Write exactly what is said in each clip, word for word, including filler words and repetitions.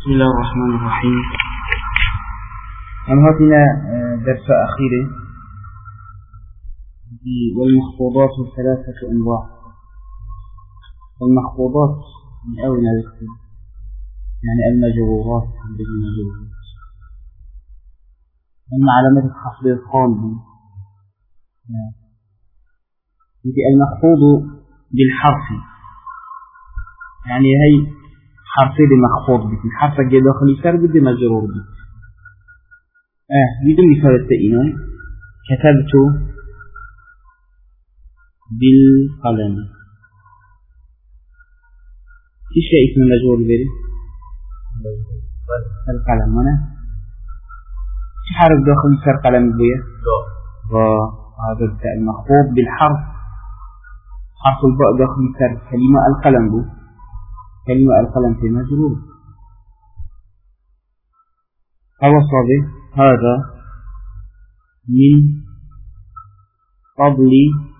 بسم الله الرحمن الرحيم. أنهاتنا درس أخير والمخفوضات ثلاثة أنواع. والمخفوضات من أولى ذكر يعني المجرورات بالمجرورات، أما علامات الخفض الخالد المخفوض بالحرف، يعني هي حرفي بمخفوض بك الحرف الجاي داخل يسار بدي مجرور بك. اه بدون مثال التئين كتبت بالقلم، ايش اسم المجرور بيري؟ القلم. وانا ايش حرف داخل يسار قلم بيه؟ وهذا المخفوض بالحرف، حرف الباء داخل يسار كلمة القلم بو، كلمة القلم في مجرور. أوصى هذا من فضل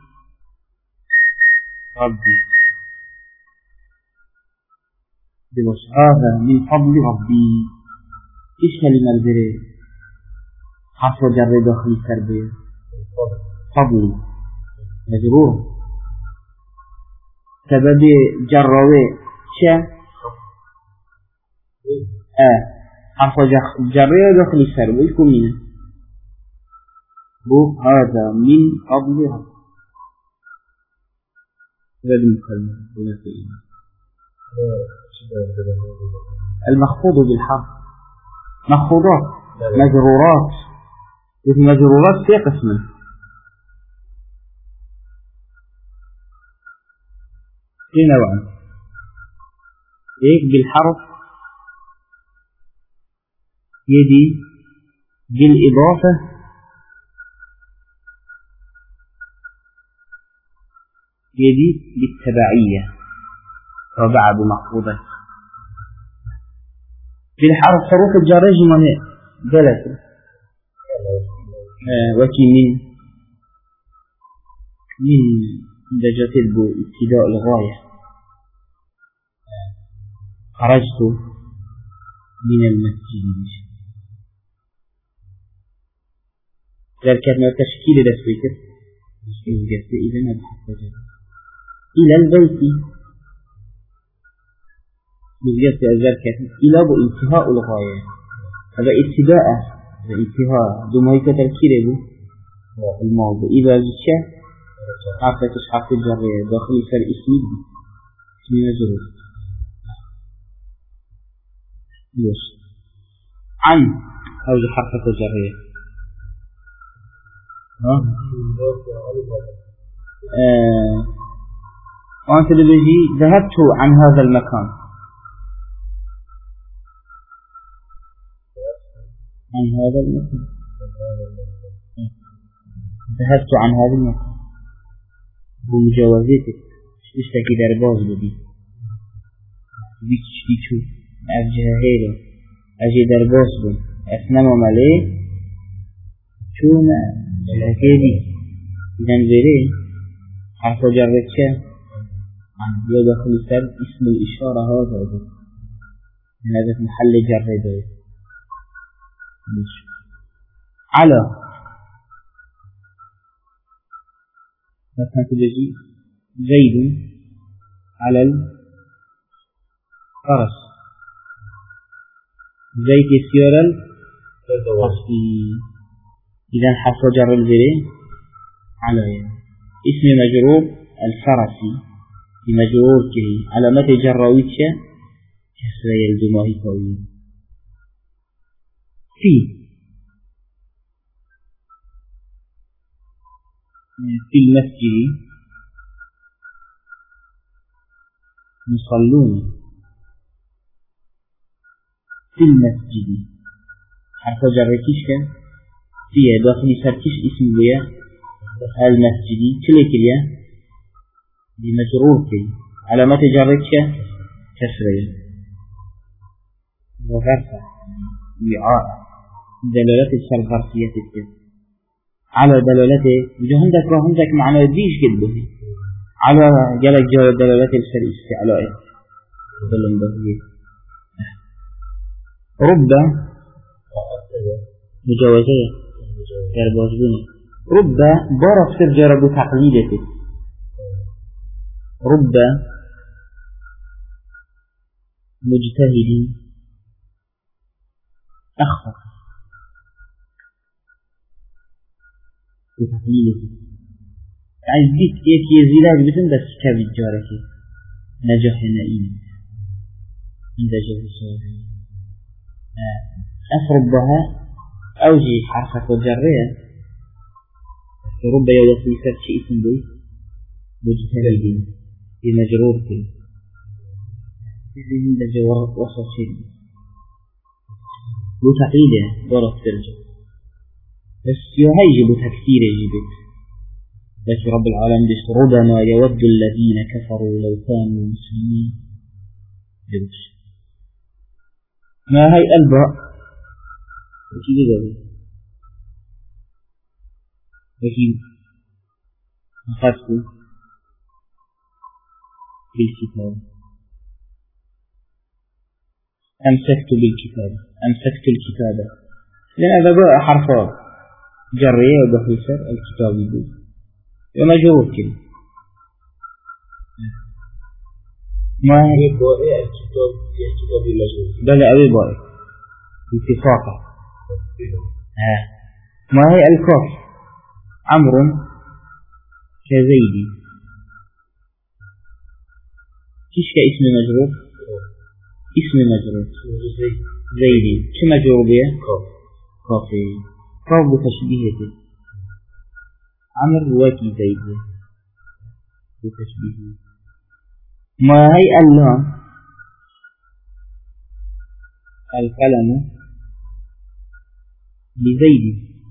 ربي، بوش هذا من فضل ربي. إيش كلمة البري؟ حرف جر داخل التربية فضل مجرور. سبب جروه شا آه حرف جرية داخل السر ويكون منه بو هذا من فضل رب. هذا المكلمة المخفوض بالحرف مخفوضات مجرورات، وفي مجرورات في قسم في نوعا هيك بالحرف يدي بالإضافة يدي بالتبعية وبعض بمخفوضة. في الحرف حروف الجر جمع ثلاثة آه وكي من من درجات ابتداء الغاية. خرجت من المسجد ذلك ما تشكيل لسويك إذا ما بحثت إلى البيت مجلس ذلك إلى انتهاء الغاية. هذا ابتداء انتهاء دمائك تركيره الموضوع. إذا جشة حرفة حرف الجرية داخل سر اسمي اسمي مجرور يوش عن هذه حرفة الجرية. ها آه. وأنت بيجي ذهبت عن هذا المكان، عن هذا المكان ذهبت عن هذا المكان بمجاوزتك. ايش تكي درباز بدي بيش بيشو أرجع هيله أجي درباز بن أسنم ملي شو ما هكذي إذا نزري حرف جرت شيء عن يدخل سر اسم الإشارة هذا هذا في محل جر ده على مثلا تجي زيد على الفرس، زيد السيارة القصدي. إذا حرف جر الزري على اسم مجرور الفرسي بمجرور كه علامة جرويتش كسر الدماغ قوي. في في المسجد يصلون، في المسجد حرف جر كيشك فيها داخل سركش اسم ويا المسجد كلي كليا بمجرور كي علامات جرتك كسرية وغرفة وعاء دلالات السرغرفية تتكلم على دلالته جهندك وهندك معنى ديش قلبه على جلك دلالات السر استعلائه ظلم بهيه رب مجاوزية دربازبوني رب بارك سر جرب تقليدته رب مجتهد أخطأ بتقليدته عايز بيت ايك يزيلات بتن بس كابي جارك نجح نائم عند جهة الشيء أفربها أوجي حرفة وجرية رب يوصي سر شيء اسم بي مجتهدين في مجرور كي في عند جوار وصل شيء بو تقليده ضرط ترجع بس يهيجب تكثير يجبت بس رب العالمين بس ربما يود الذين كفروا لو كانوا مسلمين جبش ما هي الباء وكي جبه وكي أخذت بالكتاب أمسكت بالكتاب أمسكت الكتابة لأن هذا باء حرفات جرية وبحيثة الكتاب يقول ومجرور كده ما هي بائع الكتاب في كتاب المجرور بل أبي بائع اتفاقا ها ما هي الكاف عمرو كزيدي كيش كاسم مجرور اسم مجرور زيدي شو مجرور بيه كافي كاف بتشبيهته عمرو وكي زيدي بتشبيهه ما هي اللام القلم لزيد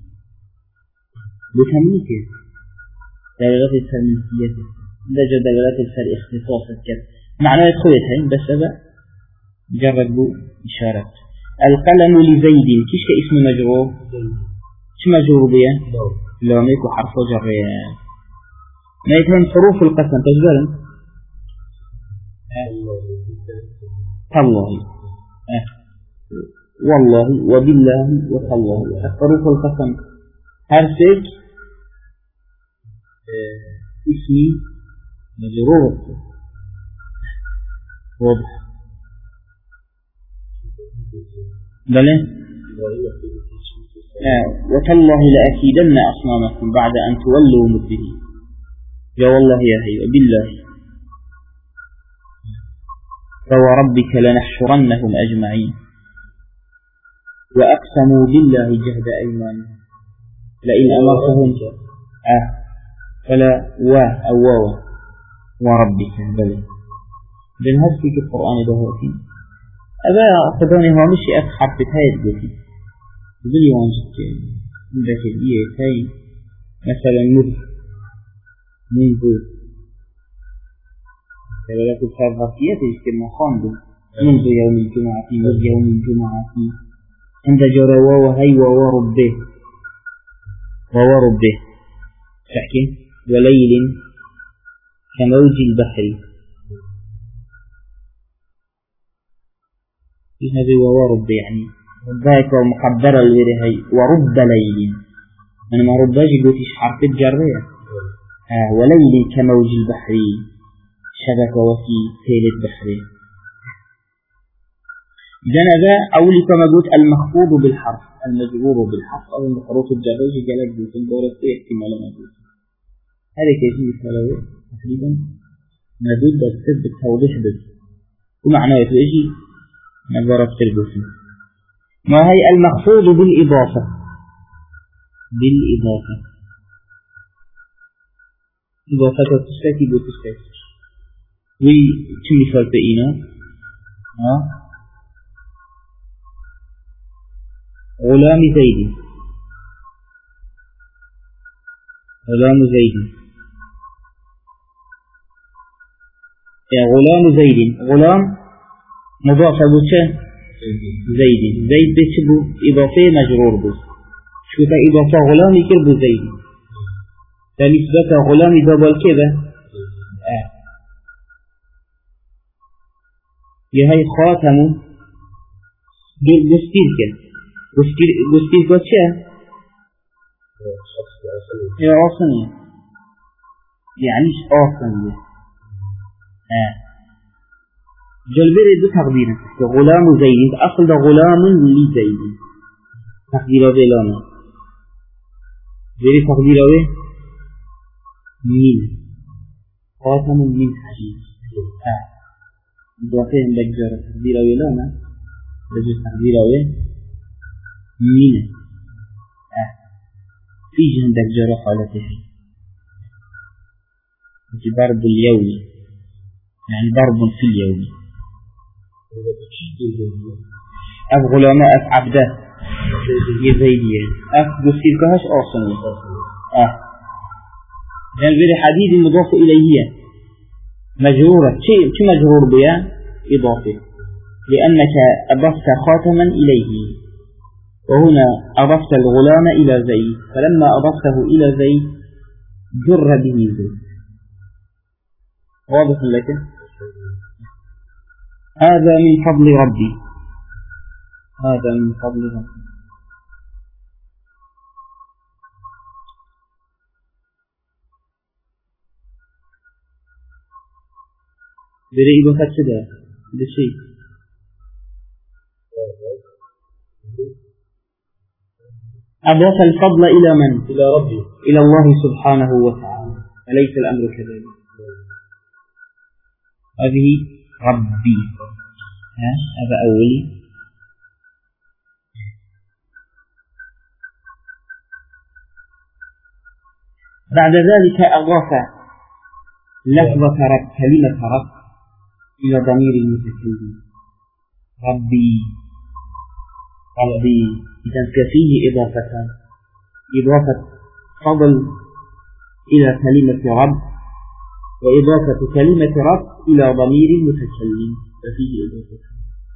بتمليكه دلالات التمليكية درجة دلالات الفرق اختصاص كذا معنى يدخلتها بس هذا مجرد بو إشارات القلم لزيد كيش كاسم مجرور شو مجرور بيه لام يكو حرف جر ما يتهم حروف القسم تجبرن تالله أه. والله وبالله وتالله حروف القسم هرسك أه. اسمي مجرور واضح بلى أه. وتالله لأكيدن أصنامكم بعد أن تولوا مدبرين يا والله يا هي وبالله فوربك لنحشرنهم أجمعين وأقسموا بالله جهد أيمانهم لئن أمرتهم آه فلا وا أو واو وربك بل بل هذا في القرآن بهوتي أبا أخذوني هو مش أخحر في تايد بوتي بل يوانجك عندك الإيه تاي مثلا مذ منذ دلالات الفرغاتية تجتمع خاندو منذ يوم الجمعة منذ يوم الجمعة عند جرى وهي ووربه ووربه تحكي وليل كموج البحر هذه وورب يعني رباك ومقدر الورهي ورب ليل أنا ما رباش قلتش حرف الجرية آه وليل كموج البحر شبك وفي سيل البحر جنبا أولي كما قلت المخفوض بالحرف المجرور بالحرف أو الحروف الجرية جلد في الدورة في احتمال موجود هذا كيفية فلوه تقريبا مدود بكتب بالتوضيح بس ومعنى يتوجي نظرة البسم ما هي المخفوض بالإضافة بالإضافة إضافة تشتكي بتشتكي وكم مثال بقينا ها غلام زيد غلام زيد يا غلام زيد غلام مضاف بوشه زيد زيد بتشبه إضافة مجرور بس شو تا إضافة غلام يكرب زيد فنسبة غلام دبل كذا آه. يهي خاتم گستیر کرد گستیر گستیر کرد چه؟ يا آسانية يعنيش آسانية آه. جلبير دو تقديرا غلام زيد أصل ده غلام لزيد تقديره بلانا غير تقديره من خاتم من حديد آه. دواتين بجر تقديره بلانا بجر تقديره من آه. في جهن بجر حالته ضرب اليومي يعني ضرب في اليوم أف غلامة أف عبده يزيدية أف بسير كهش أصلا أه لأن غير حديد مضاف إليه مجرورة شيء شو مجرور بها إضافة لأنك أضفت خاتما إليه وهنا أضفت الغلام إلى زيد فلما أضفته إلى زيد جر به زيد واضح لك هذا من فضل ربي هذا من فضل ربي بريء بفتشده بشيء أضاف الفضل إلى من؟ إلى ربي إلى الله سبحانه وتعالى أليس الأمر كذلك؟ هذه ربي هذا أولي بعد ذلك أضاف لفظة رب كلمة رب إلى ضمير المتكلم ربي ربي إذا فيه إضافتان إضافة فضل إلى كلمة رب وإضافة كلمة رب إلى ضمير المتكلم ففيه إضافة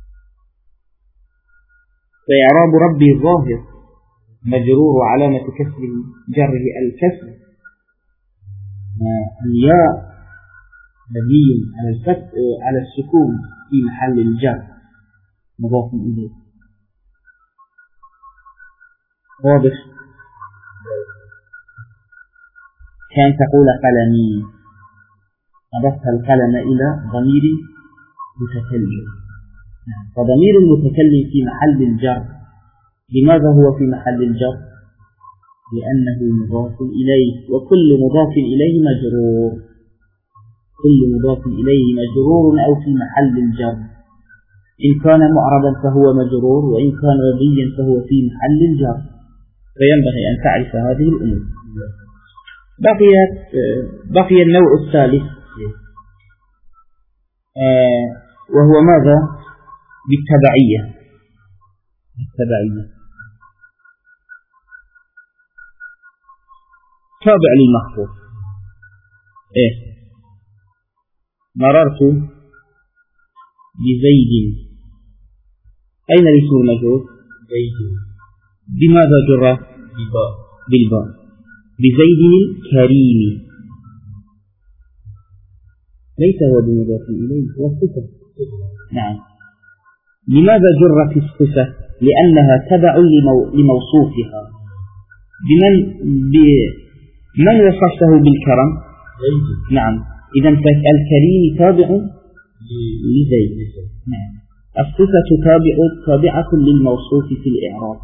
فإعراب ربي الظاهر مجرور علامة كسر جره الكسر الياء مبني على الفتح على السكون في محل الجر مضاف إليه واضح كان تقول قلمي أضفت القلم إلى ضمير متكلم فضمير المتكلم في محل الجر لماذا هو في محل الجر؟ لأنه مضاف إليه وكل مضاف إليه مجرور كل مضاف إليه مجرور أو في محل الجر إن كان معربا فهو مجرور وإن كان مبنيا فهو في محل الجر فينبغي أن تعرف هذه الأمور بقيت بقي النوع الثالث آه وهو ماذا؟ بالتبعية التبعية تابع للمحفوظ إيه مررت بزيد أين الاسم المجرور؟ زيد بماذا جر؟ بالباء بالباء بزيد الكريم ليس هو بمضاف إليه هو الصفة نعم لماذا جرت الصفة؟ لأنها تبع لمو... لموصوفها بمن بمن وصفته بالكرم؟ زيد نعم إذا فالكريم تابع لزيد نعم الصفة تابع تابعة للموصوف في الإعراب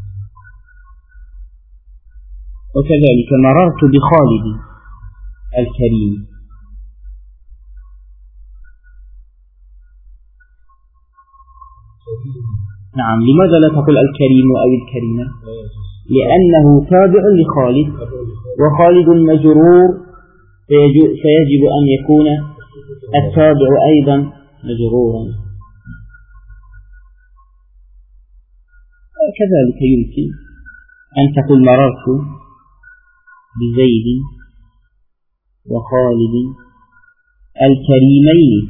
وكذلك مررت بخالد الكريم نعم لماذا لا تقول الكريم أو الكريمة؟ لأنه تابع لخالد وخالد مجرور فيجب أن يكون التابع أيضا مجرورا كذلك يمكن أن تقول مررت بزيد وخالد الكريمين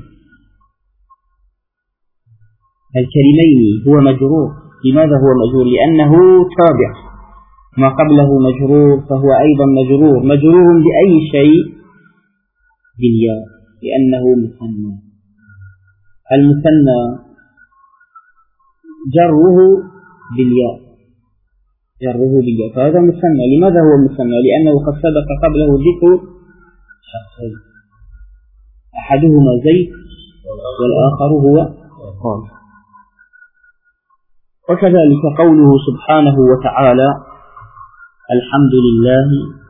الكريمين هو مجرور لماذا هو مجرور؟ لأنه تابع ما قبله مجرور فهو أيضا مجرور مجرور بأي شيء؟ بالياء لأنه مثنى المثنى جره بالياء جره بالياء فهذا مثنى. لماذا هو مثنى؟ لأنه قد سبق قبله ذكر شخصين أحدهما زيد والآخر هو قال. وكذلك قوله سبحانه وتعالى الحمد لله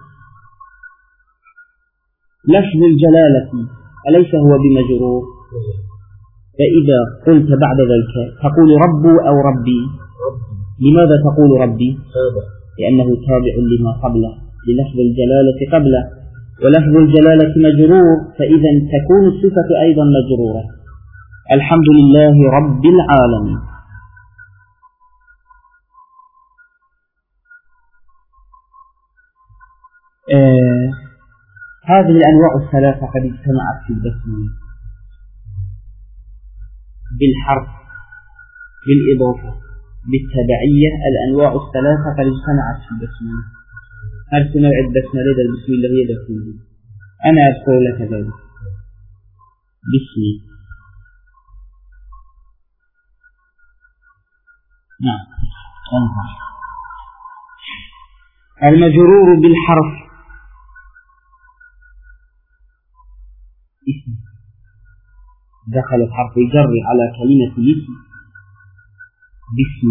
لفظ الجلالة أليس هو بمجرور؟ فإذا قلت بعد ذلك تقول رب أو ربي. لماذا تقول ربي؟ لأنه تابع لما قبله للفظ الجلالة قبله، ولفظ الجلالة مجرور فإذا تكون الصفة أيضا مجرورة. الحمد لله رب العالمين. آه هذه الأنواع الثلاثة قد اجتمعت في البسملة بالحرف بالإضافة بالتبعية. الأنواع الثلاثة قد اجتمعت في البسملة. هل نوع البسملة بسم الله يدخل؟ أنا أذكر لك ذلك باسمي. نعم. المجرور بالحرف اسم دخل الحرف جر على كلمة اسم باسم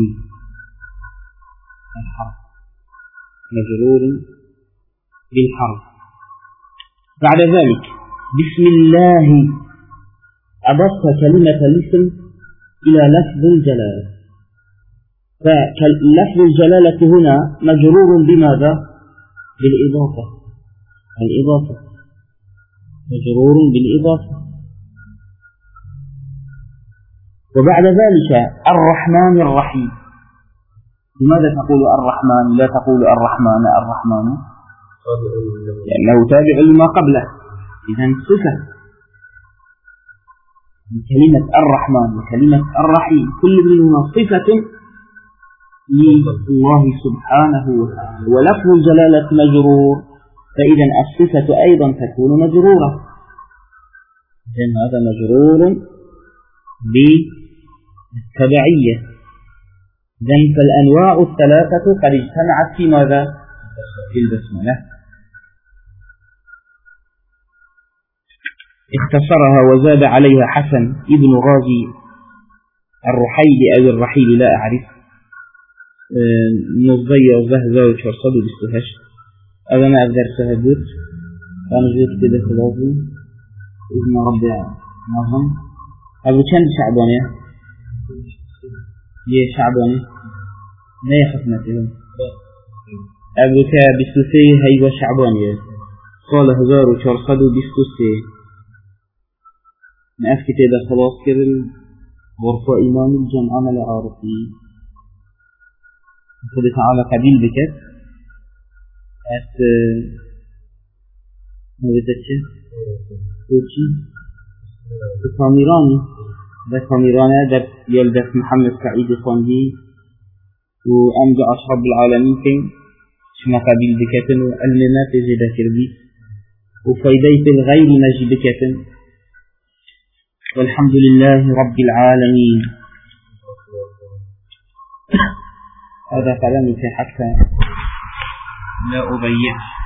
الحرف مجرور بالحرف. بعد ذلك بسم الله أضفت كلمة الاسم إلى لفظ الجلالة، فلفظ الجلالة هنا مجرور بماذا؟ بالإضافة. الإضافة مجرور بالإضافة. وبعد ذلك الرحمن الرحيم. لماذا تقول الرحمن لا تقول الرحمن الرحمن؟ لأنه تابع لما قبله. إذن صفة كلمة الرحمن وكلمة الرحيم كل منهما صفة لله سبحانه وتعالى، ولفظ الجلالة مجرور فإذا الصفة أيضا تكون مجرورة. إذن هذا مجرور بالتبعية. إذن فالأنواع الثلاثة قد اجتمعت في ماذا؟ في البسملة. اختصرها وزاد عليها حسن ابن غازي الرحيل أو الرحيل لا أعرف نضيع وزهزة وشرصد بستهش أولا أقدر سهدوت كان جوت كده خلافي إذن ربي نظم. أبو كان شعبانية ليه شعبانية ما يخفنتهم أبو كا بستوسي هيوا شعبانية قال هزار وشرصد بستوسي ما أفكت إذا خلاص كده غرفة إمام الجمعة العارفي قد تعالى قبيل بكت أت مبتدشة توشي كاميراني ده كاميراني ده يلدف محمد سعيد صندي وأمجع أشرب العالمين كين شما قبيل بكتن وعلمنا في جدا كربي وفايديت الغير نجي بكتن. والحمد لله رب العالمين. هذا كلامي حتى لا أضيع